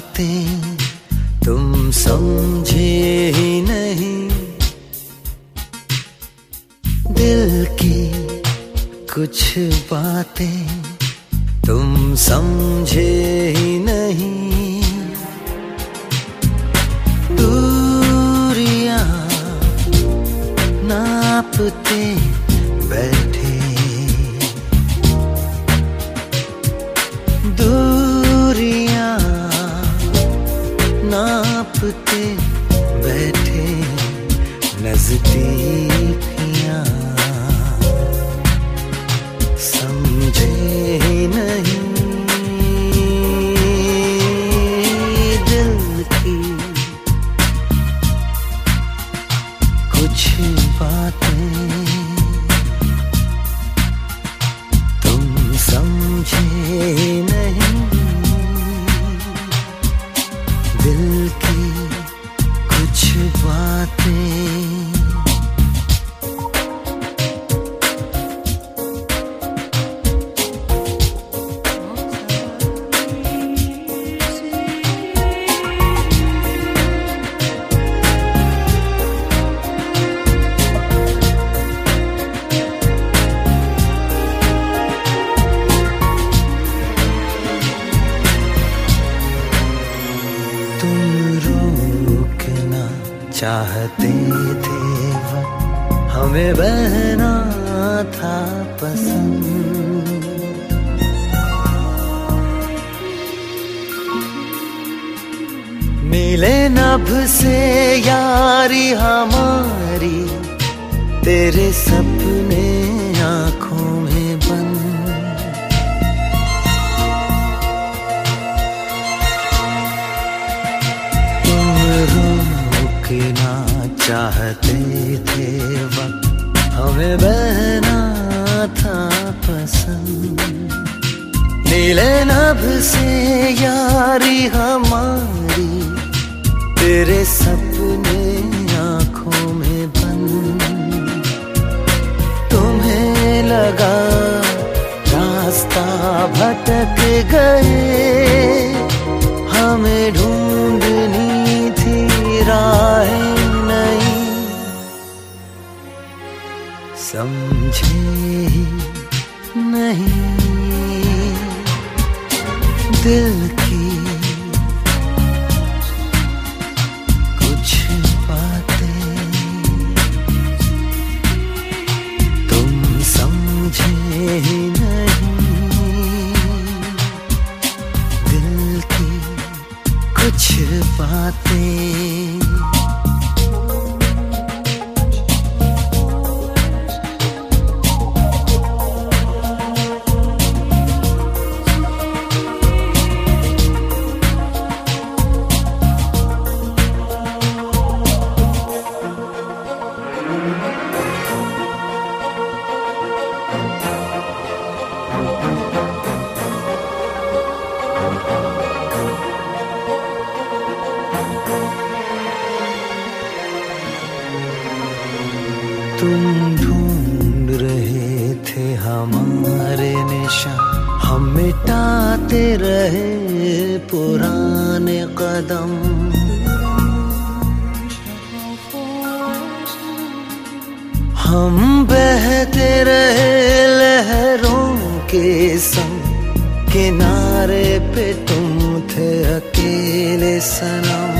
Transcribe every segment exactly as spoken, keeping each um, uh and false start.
बातें तुम समझे ही नहीं, दिल की कुछ बातें तुम समझे ही नहीं। दूरियां नापते बैठे, दूरियां नापते बैठे, नजदीकियां समझे नहीं। दिल की कुछ बातें तुम समझे नहीं, दिल की कुछ बातें। चाहते थे वक्त हमें बहना था पसंद, मिले नभ से यारी हमारी, तेरे सपने आँखों में बंद। ना चाहते थे वक्त हमें बहना था पसंद, नीले नभ से यारी हमारी, तेरे सपने आँखों में बंद। तुम्हें लगा रास्ता भटक गए, हमें ढूंढनी थी राहें नहीं, समझे ही नहीं। दिल की कुछ बातें तुम समझे ही नहीं, दिल की कुछ बातें। तुम ढूंढ रहे थे हमारे निशान, हम मिटाते रहे पुराने कदम। हम बहते रहे लहरों के संग, किनारे पे तुम थे अकेले सनम।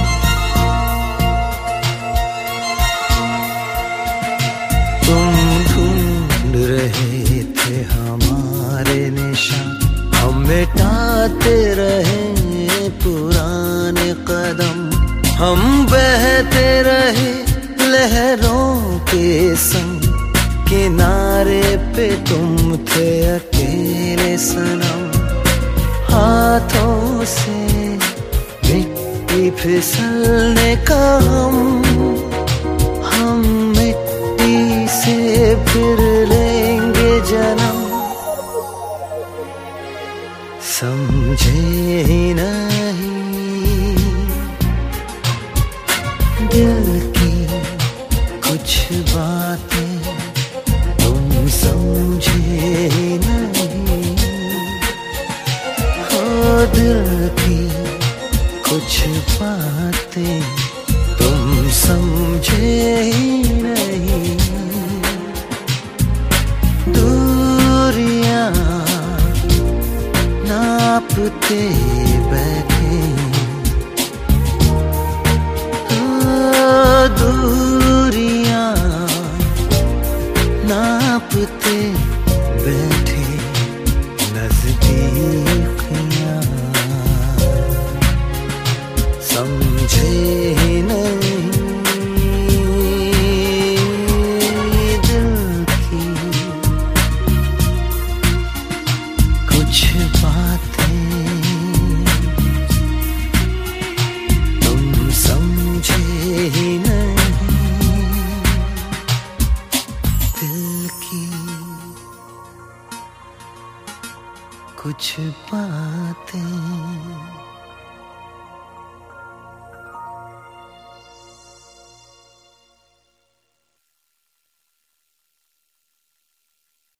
तुम ढूंढ रहे थे हमारे निशान, हम मिटाते रहे पुराने कदम। हम बहते रहे लहरों के संग, किनारे पे तुम थे अकेले सनम। हाथों से मिट्टी फिसलने का हम, हम मिट्टी से फिर लेंगे जन्म, समझे ही नहीं। दिल की कुछ बातें तुम समझे ही नहीं, हो दिल की नापते बैठे, हाँ, दूरियां नापते बैठे, नजदीकियां समझे नहीं दिल की कुछ बातें, तुम समझे ही नहीं दिल की कुछ बातें।